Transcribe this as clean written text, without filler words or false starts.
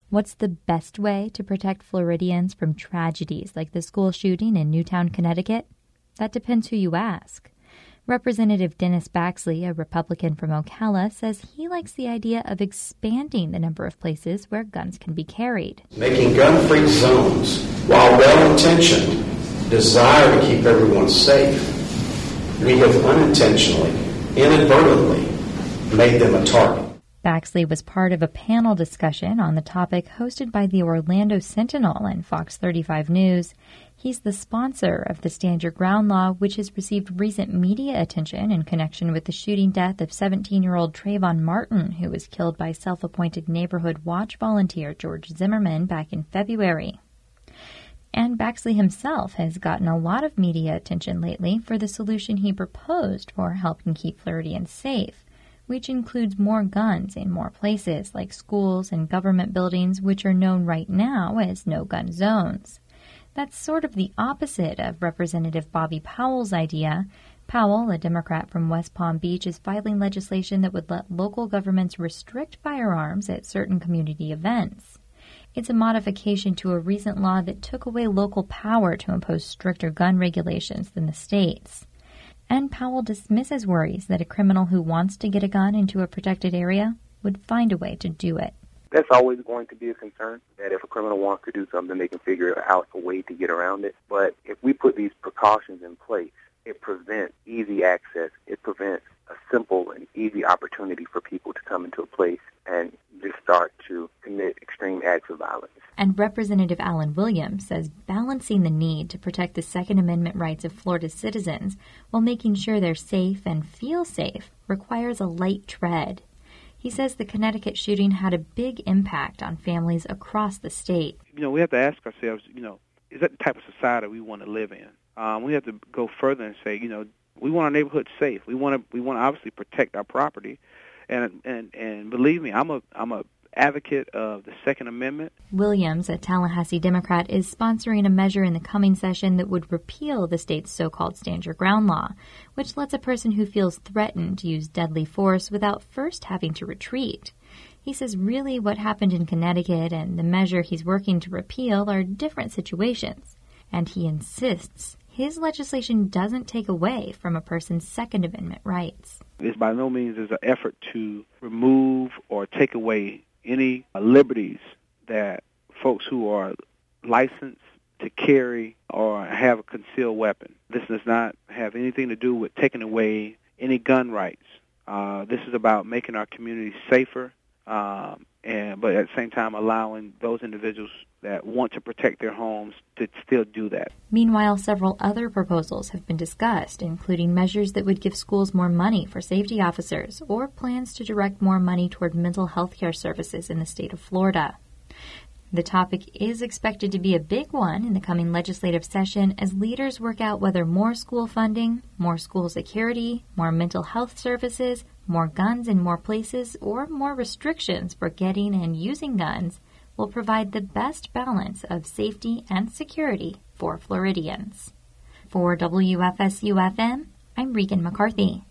What's the best way to protect Floridians from tragedies like the school shooting in Newtown, Connecticut? That depends who you ask. Representative Dennis Baxley, a Republican from Ocala, says he likes the idea of expanding the number of places where guns can be carried. Making gun-free zones, while well-intentioned, desire to keep everyone safe, we have unintentionally, inadvertently, made them a target. Baxley was part of a panel discussion on the topic hosted by the Orlando Sentinel and Fox 35 News. He's the sponsor of the Stand Your Ground law, which has received recent media attention in connection with the shooting death of 17-year-old Trayvon Martin, who was killed by self-appointed Neighborhood Watch volunteer George Zimmerman back in February. And Baxley himself has gotten a lot of media attention lately for the solution he proposed for helping keep Floridians safe, which includes more guns in more places like schools and government buildings, which are known right now as no-gun zones. That's sort of the opposite of Representative Bobby Powell's idea. Powell, a Democrat from West Palm Beach, is filing legislation that would let local governments restrict firearms at certain community events. It's a modification to a recent law that took away local power to impose stricter gun regulations than the states. And Powell dismisses worries that a criminal who wants to get a gun into a protected area would find a way to do it. That's always going to be a concern, that if a criminal wants to do something, they can figure out a way to get around it. But if we put these precautions in place, it prevents easy access. It prevents a simple and easy opportunity for people to come into a place and just start to commit extreme acts of violence. And Representative Alan Williams says balancing the need to protect the Second Amendment rights of Florida's citizens while making sure they're safe and feel safe requires a light tread. He says the Connecticut shooting had a big impact on families across the state. We have to ask ourselves, is that the type of society we want to live in? We have to go further and say, we want our neighborhood safe. We want to obviously protect our property, and believe me, I'm a advocate of the Second Amendment. Williams, a Tallahassee Democrat, is sponsoring a measure in the coming session that would repeal the state's so-called Stand Your Ground law, which lets a person who feels threatened use deadly force without first having to retreat. He says really what happened in Connecticut and the measure he's working to repeal are different situations, and he insists his legislation doesn't take away from a person's Second Amendment rights. This by no means is an effort to remove or take away any liberties that folks who are licensed to carry or have a concealed weapon. This does not have anything to do with taking away any gun rights. This is about making our communities safer, but at the same time allowing those individuals that want to protect their homes to still do that. Meanwhile, several other proposals have been discussed, including measures that would give schools more money for safety officers or plans to direct more money toward mental health care services in the state of Florida. The topic is expected to be a big one in the coming legislative session as leaders work out whether more school funding, more school security, more mental health services, more guns in more places, or more restrictions for getting and using guns will provide the best balance of safety and security for Floridians. For WFSU-FM, I'm Regan McCarthy.